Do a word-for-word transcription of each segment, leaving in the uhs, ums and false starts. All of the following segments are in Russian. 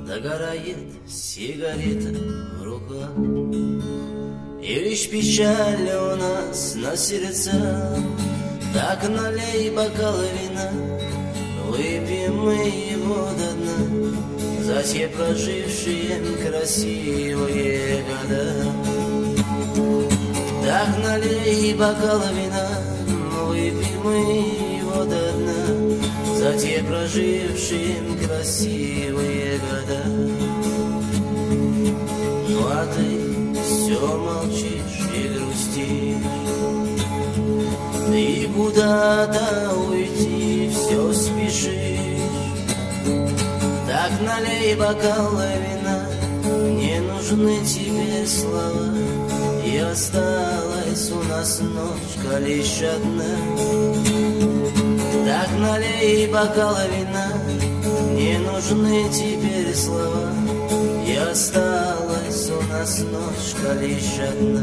Догорает сигарета в руках, и лишь печаль у нас на сердцах. Так налей бокал вина, выпьем мы его до дна, за те прожившие красивые года. Так налей бокал вина, выпьем мы его до дна, за те прожившие красивые года. Ну а ты все молчишь и грустишь, ты куда-то уйти все спешишь. Так налей бокал вина, мне нужны теперь слова, и осталась у нас ночка лишь одна. Так налей бокал вина, мне нужны теперь слова, и осталась у нас ночка лишь одна.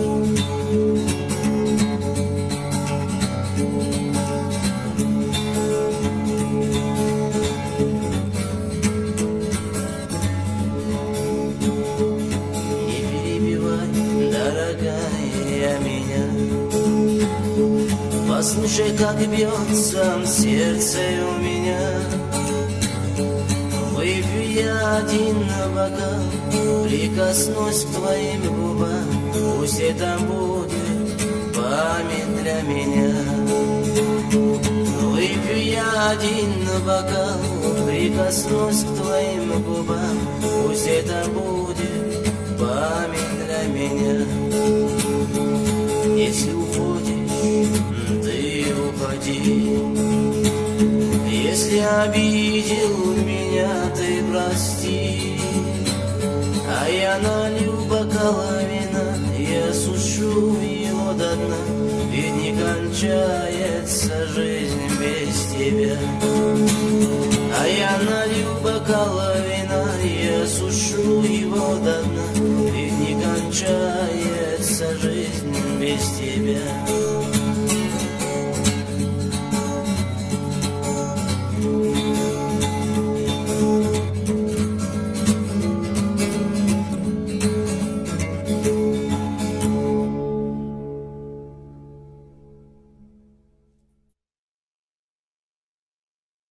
Не перебивай, дорогая, меня, послушай, как бьется сердце у меня. Выпью я один бокал, прикоснусь к твоим губам, пусть это будет память для меня. Выпью я один бокал, прикоснусь к твоим губам, пусть это будет память для меня. Если уходишь, ты уходи, если обидел меня, ты прости. А я налью бокал вина, я сушу его до дна, ведь не кончается жизнь без тебя. А я налью бокал вина, я сушу его до дна, ведь не кончается жизнь без тебя.